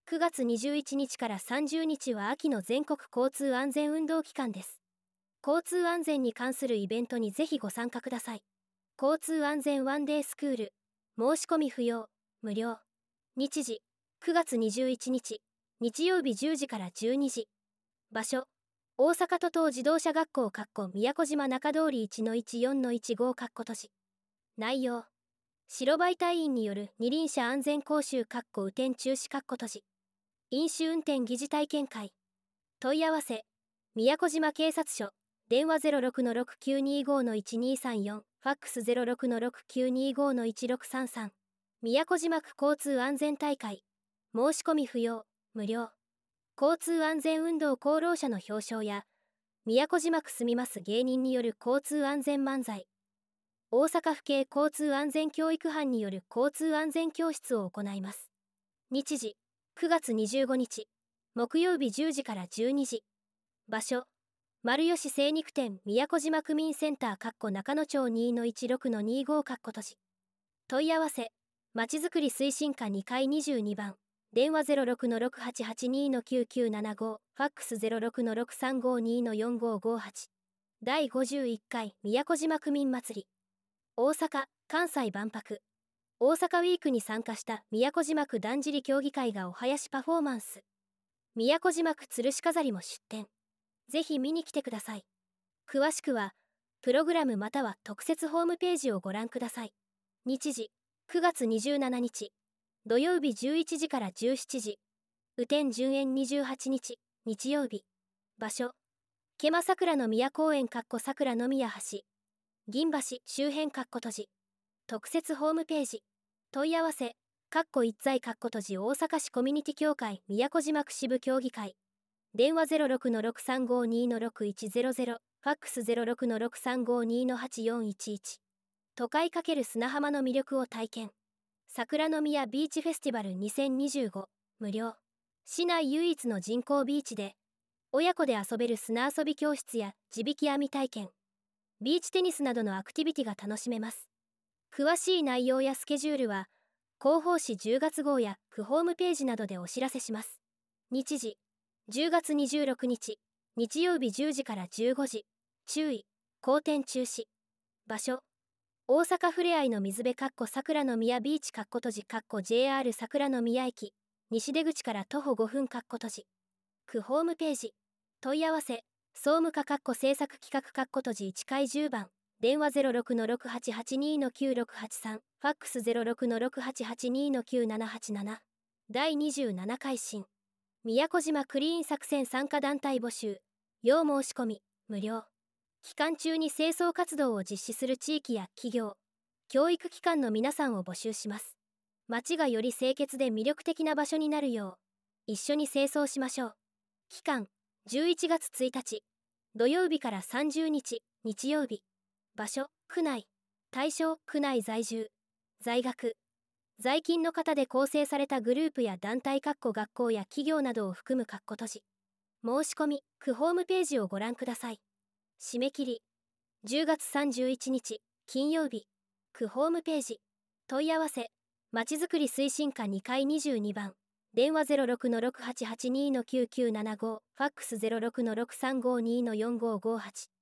9月21日から30日は秋の全国交通安全運動期間です。交通安全に関するイベントにぜひご参加ください。交通安全ワンデースクール、申し込み不要、無料。日時、9月21日、日曜日10時から12時。場所、大阪都東自動車学校宮古島中通り 1-14-15 都市。内容、白バイ隊員による二輪車安全講習雨天中止都市。飲酒運転疑似体験会。問い合わせ、宮古島警察署、電話 06-6925-1234、ファックス 06-6925-1633。宮古島区交通安全大会。申し込み不要、無料。交通安全運動功労者の表彰や、宮古島区住みます芸人による交通安全漫才。大阪府警交通安全教育班による交通安全教室を行います。日時、9月25日、木曜日10時から12時。場所、丸吉精肉店宮古島区民センター中野町 2-16-25 都市。問い合わせ、まちづくり推進課2階22番。電話 06-6882-9975、ファックス 06-6352-4558。第51回宮古島区民祭り。大阪・関西万博。大阪ウィークに参加した宮古島区だんじり競技会がお囃子パフォーマンス。宮古島区吊るし飾りも出展。ぜひ見に来てください。詳しくは、プログラムまたは特設ホームページをご覧ください。日時、9月27日。土曜日11時から17時。雨天順延28日、日曜日。場所、毛馬桜の宮公園桜の宮橋。銀橋周辺閉じ。特設ホームページ。問い合わせ、一在閉じ大阪市コミュニティ協会宮古島区支部協議会。電話 06-6352-6100、ファックス 06-6352-8411。都会×砂浜の魅力を体験。桜の宮ビーチフェスティバル2025、無料。市内唯一の人工ビーチで、親子で遊べる砂遊び教室や地引き網体験、ビーチテニスなどのアクティビティが楽しめます。詳しい内容やスケジュールは、広報誌10月号や区ホームページなどでお知らせします。日時、10月26日、日曜日10時から15時。注意、荒天中止。場所、大阪ふれあいの水辺桜の宮ビーチ閉じJR 桜の宮駅、西出口から徒歩5分閉じ。区ホームページ。問い合わせ、総務課制作企画閉じ1階10番。電話 06-6882-9683、ファックス 06-6882-9787。第27回新。宮古島クリーン作戦参加団体募集。要申し込み、無料。期間中に清掃活動を実施する地域や企業、教育機関の皆さんを募集します。街がより清潔で魅力的な場所になるよう、一緒に清掃しましょう。期間、11月1日、土曜日から30日、日曜日。場所、区内。対象、区内在住。在学。在勤の方で構成されたグループや団体学校や企業などを含む閉じ。申し込み、区ホームページをご覧ください。締め切り、10月31日、金曜日。区ホームページ。問い合わせ、まちづくり推進課2階22番。電話 06-6882-9975、ファックス 06-6352-4558。